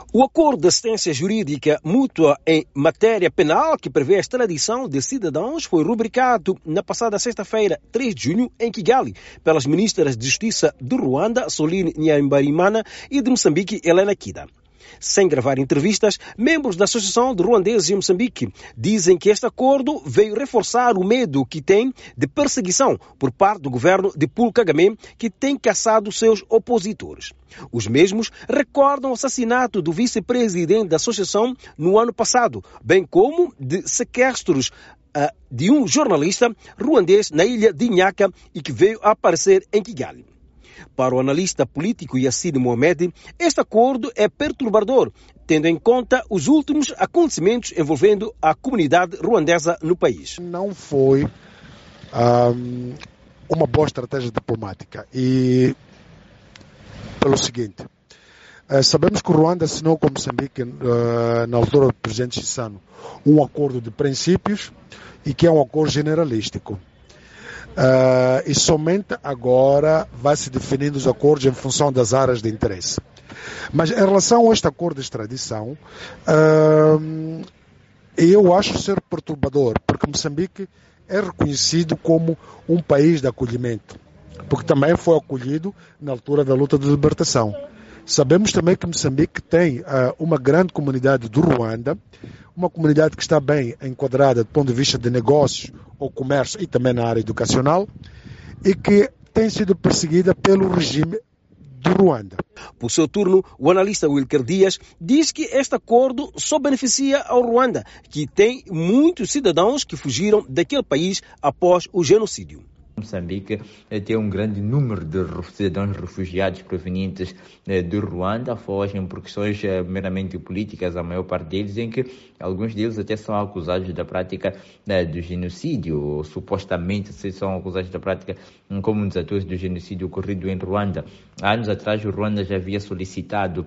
O acordo de assistência jurídica mútua em matéria penal que prevê a extradição de cidadãos foi rubricado na passada sexta-feira, 3 de junho, em Kigali, pelas ministras de Justiça do Ruanda, Soline Nyambarimana, e de Moçambique, Helena Kida. Sem gravar entrevistas, membros da Associação de Ruandeses em Moçambique dizem que este acordo veio reforçar o medo que tem de perseguição por parte do governo de Paul Kagame, que tem caçado seus opositores. Os mesmos recordam o assassinato do vice-presidente da associação no ano passado, bem como de sequestros de um jornalista ruandês na ilha de Nyaka e que veio a aparecer em Kigali. Para o analista político Yassine Mohamed, este acordo é perturbador, tendo em conta os últimos acontecimentos envolvendo a comunidade ruandesa no país. Não foi uma boa estratégia diplomática e pelo seguinte, sabemos que o Ruanda assinou com Moçambique, na altura do presidente Chissano, um acordo de princípios e que é um acordo generalístico. E somente agora vai se definindo os acordos em função das áreas de interesse. Mas em relação a este acordo de extradição, eu acho ser perturbador, porque Moçambique é reconhecido como um país de acolhimento, porque também foi acolhido na altura da luta de libertação. Sabemos também que Moçambique tem uma grande comunidade do Ruanda, uma comunidade que está bem enquadrada do ponto de vista de negócios ou comércio e também na área educacional, e que tem sido perseguida pelo regime do Ruanda. Por seu turno, o analista Wilker Dias diz que este acordo só beneficia ao Ruanda, que tem muitos cidadãos que fugiram daquele país após o genocídio. Moçambique tem um grande número de cidadãos refugiados provenientes do Ruanda, fogem por questões meramente políticas, a maior parte deles, em que alguns deles até são acusados da prática do genocídio, ou supostamente são acusados da prática como um dos atores do genocídio ocorrido em Ruanda. Há anos atrás, o Ruanda já havia solicitado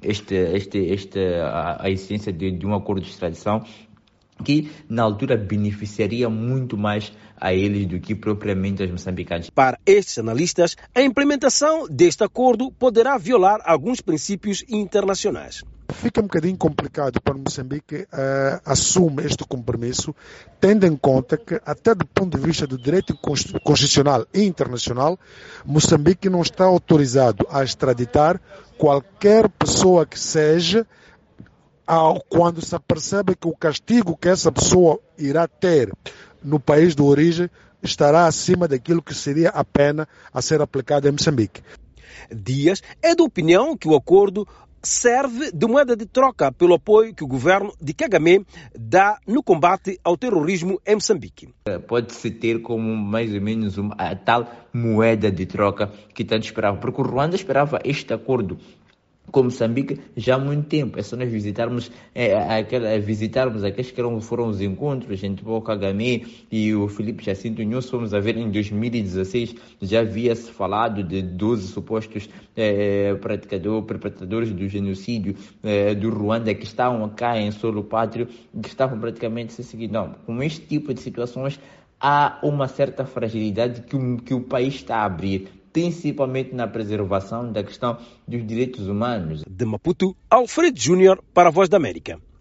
a existência de um acordo de extradição que, na altura, beneficiaria muito mais a eles do que propriamente aos moçambicanos. Para estes analistas, a implementação deste acordo poderá violar alguns princípios internacionais. Fica um bocadinho complicado para Moçambique assumir este compromisso, tendo em conta que, até do ponto de vista do direito constitucional e internacional, Moçambique não está autorizado a extraditar qualquer pessoa que seja, quando se percebe que o castigo que essa pessoa irá ter no país de origem estará acima daquilo que seria a pena a ser aplicada em Moçambique. Dias é da opinião que o acordo serve de moeda de troca pelo apoio que o governo de Kagame dá no combate ao terrorismo em Moçambique. Pode-se ter como mais ou menos a tal moeda de troca que tanto esperava, porque o Ruanda esperava este acordo com Moçambique já há muito tempo. É só nós visitarmos aqueles que foram os encontros entre o Kagame e o Filipe Jacinto Nunes. Fomos a ver em 2016, já havia-se falado de 12 supostos perpetradores do genocídio do Ruanda que estavam cá em solo pátrio, que estavam praticamente se seguindo. Não, com este tipo de situações há uma certa fragilidade que o país está a abrir, principalmente na preservação da questão dos direitos humanos. De Maputo, Alfredo Júnior para a Voz da América.